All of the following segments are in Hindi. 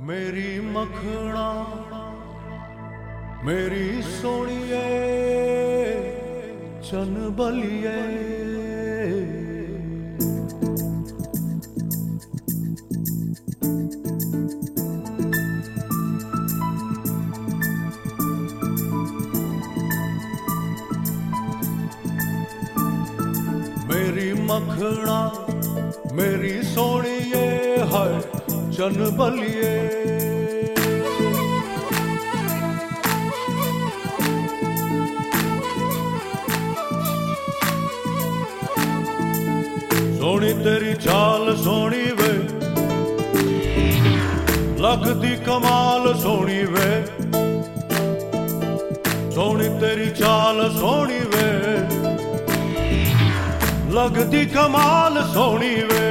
मेरी मखना मेरी सोनिए चन बलिए मेरी मखना मेरी सोनिए है चन बलिए सोनी तेरी चाल सोनी वे लगदी कमाल सोनी वे सोनी तेरी चाल सोनी वे लगदी कमाल सोनी वे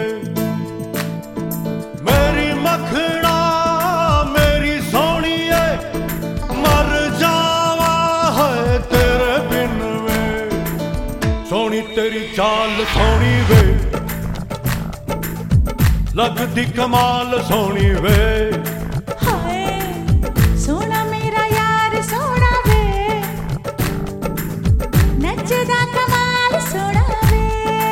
मेरी मखना मेरी सोनिए मर जावा है तेरे बिन वे सोनी तेरी चाल सोनी वे लगदी कमाल सोनी वे हाय सोना मेरा यार सोना वे नचदा कमाल सोना वे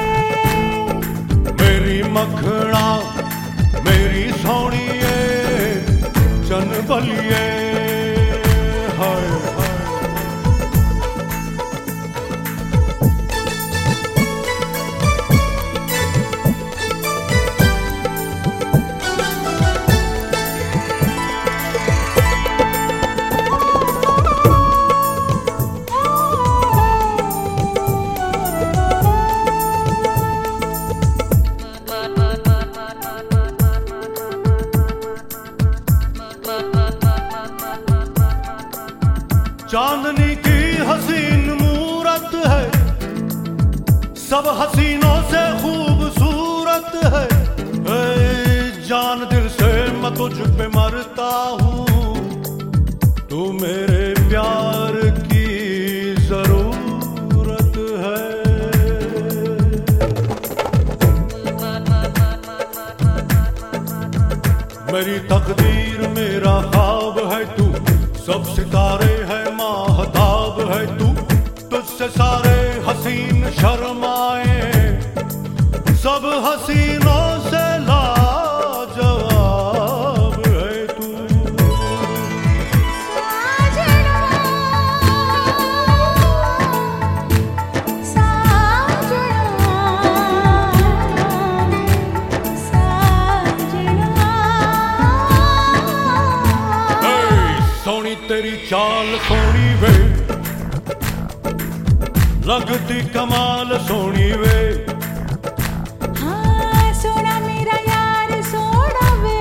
मेरी मखना मेरी सोनिए चन बलिए हाय चांदनी की हसीन मूरत है सब हसीनों से खूबसूरत है जान दिल से मैं तुझ पे मरता हूँ तू मेरे प्यार की जरूरत है मेरी तकदीर मेरा ख्वाब है तू सब सितारे है महताब है तू तुझसे सारे हसीन शर्माए सब हसीनों से लाजवाब है तू सोनी तेरी चाल सोनी वे लगती कमाल सोनी वे हाँ सोना मेरा यार सोना वे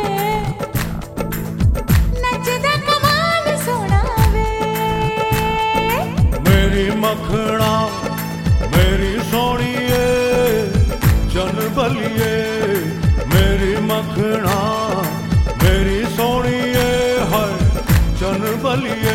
नचदा कमाल सोना वे मेरी मखना मेरी सोनिए चन बलिए मेरी मखना मेरी सोनिए है चन बलिए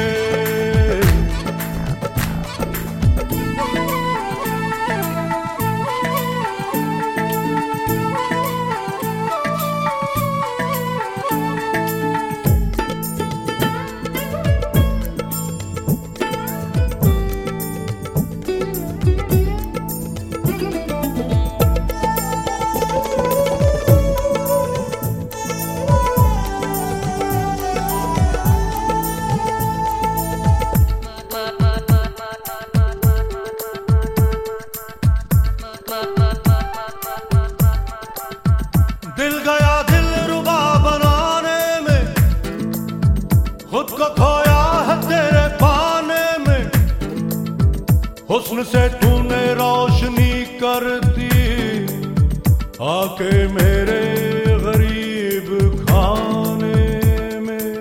दिल गया दिल रुबा बनाने में खुद को खोया है तेरे पाने में हुस्न से तूने रोशनी कर दी आके मेरे गरीब खाने में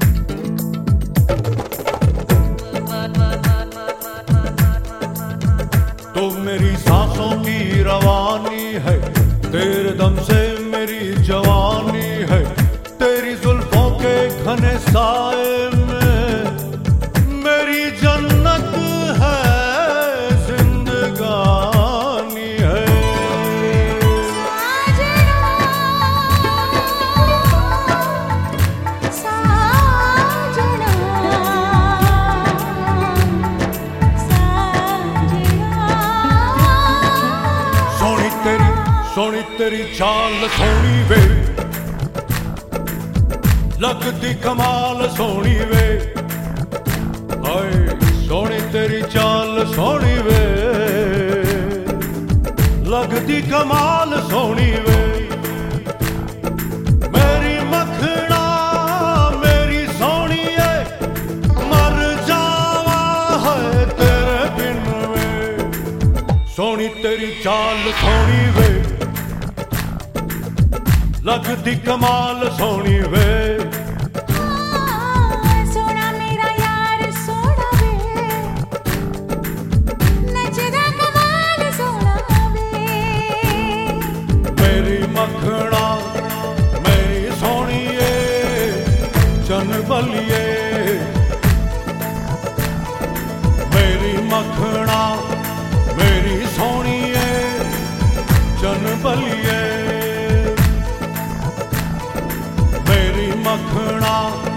तो मेरी सांसों की रवानी है तेरे दम से मेरी जवानी है तेरी जुल्फों के घने साए में मेरी जन्नत है जिंदगानी है तेरी चाल सोनी वे, लगदी कमाल सोनी वे, हाय सोनी तेरी चाल सोनी वे, लगदी कमाल सोनी वे। मेरी मखना मेरी सोनिए, मर जावा है तेरे बिन वे, सोनी तेरी चाल सोनी वे, लगदी कमाल सोनी वे। सोना मेरा यार सोना वे, नचदा कमाल सोना वे। मेरी मखना मेरी सोनिए चन बलिए, मेरी मखना मेरी सोनिए चन बलिए, मेरी मखना